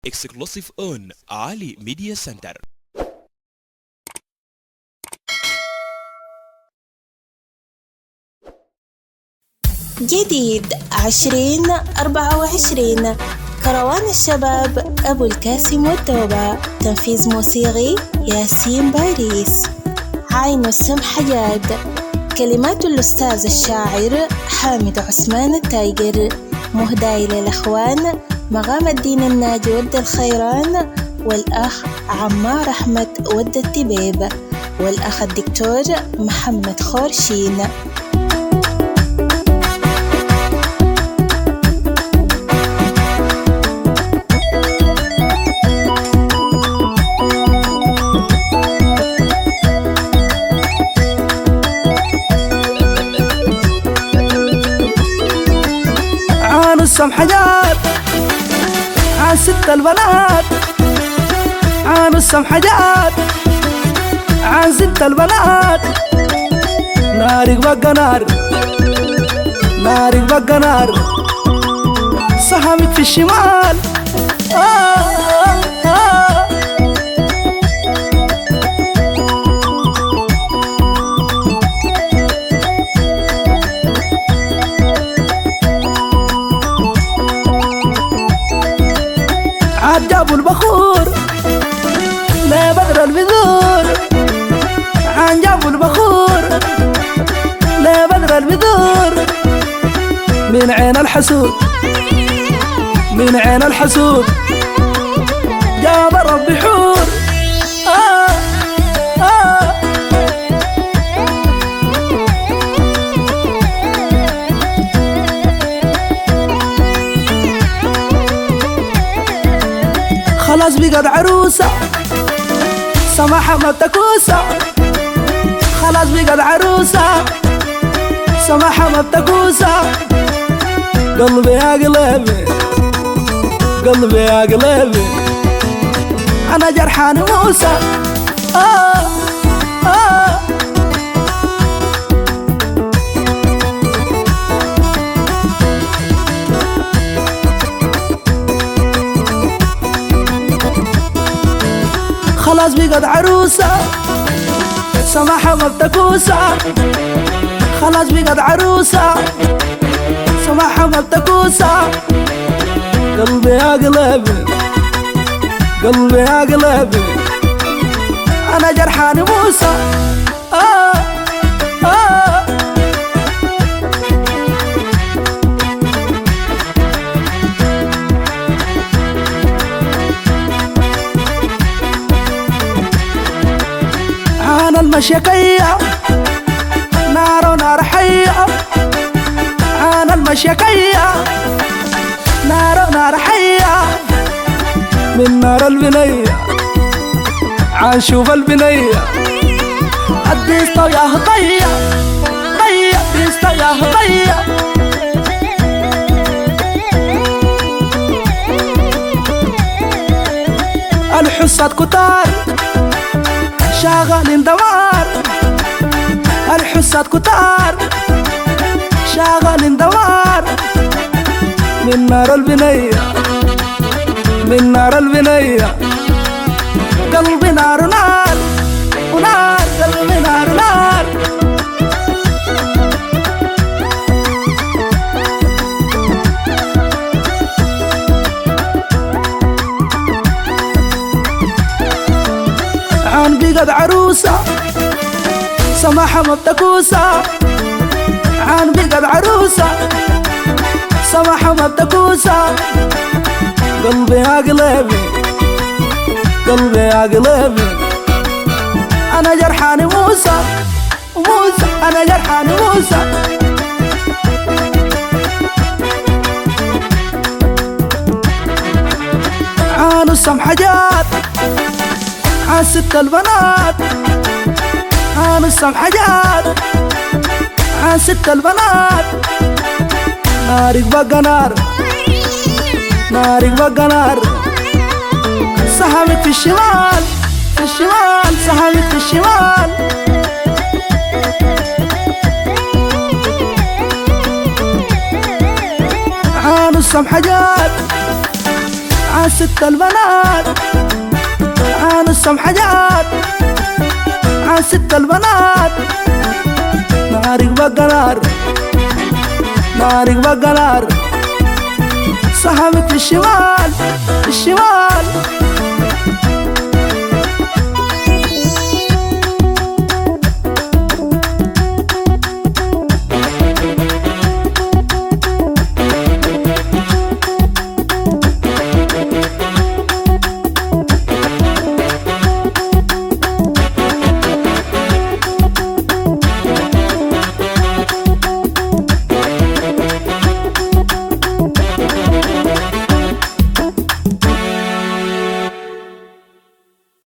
exclusive on Ali Media Center. جديد 2024 كروان الشباب أبو الكاسم والتوبة. تنفيذ موسيقي ياسين باريس. عين السمح جاد. كلمات الأستاذ الشاعر حامد عثمان التايجر. مهداي للأخوان مغام الدين الناجي ود الخيران، والأخ عمار أحمد ود التبيب، والأخ الدكتور محمد خورشين. السمح جاد عن ست البنات، عن السمح جاد عن ست البنات. نارك بقى نار، نارك بقى نار، سهمك في الشمال. جابوا البخور لا بدر البذور، عن جابوا البخور لا بدر البذور. من عين الحسود، من عين الحسود جاب ربي حور. خلاص بقت عروسة سماحة ما بتكوسة، خلاص بقت عروسة سماحة ما بتكوسة. قلبي يا قلبي، قلبي يا قلبي، أنا جرحان موسى. خلاص بقت عروسة سماحة ما بتكوسة، خلاص بقت عروسة سماحة ما بتكوسة. قلبي يا قلبي، قلبي يا قلبي، أنا جرحان موسى. المشيكية نار ونار حية، عن المشيكية نار ونار حية. من نار البنية عن شوف البنية الديستا يا هطية، طية ديستا يا هطية. الحصات كتار شاغلين دوار، الحصات كتار شاغلين دوار. من نار البنية، من نار البنية قلبي نار نار ونار، قلبي نار نار. عن بقت عروسة سماحة ما بتكوسة، عن بقت عروسة سماحة ما بتكوسة. قلبي يا قلبي، قلبي يا قلبي، أنا جرحان موسى، موسى أنا جرحان موسى. عن السمح جاد عن ست البنات، عن السمح جاد عن ست البنات. نارك بقى نار، نارك بقى نار، سهمك في الشمال، في الشمال سهمك في الشمال. عن السمح جاد عن ست البنات عن السمحجات عن ست البنات نارك بقلار نارك بقلار صحبت الشمال الشمال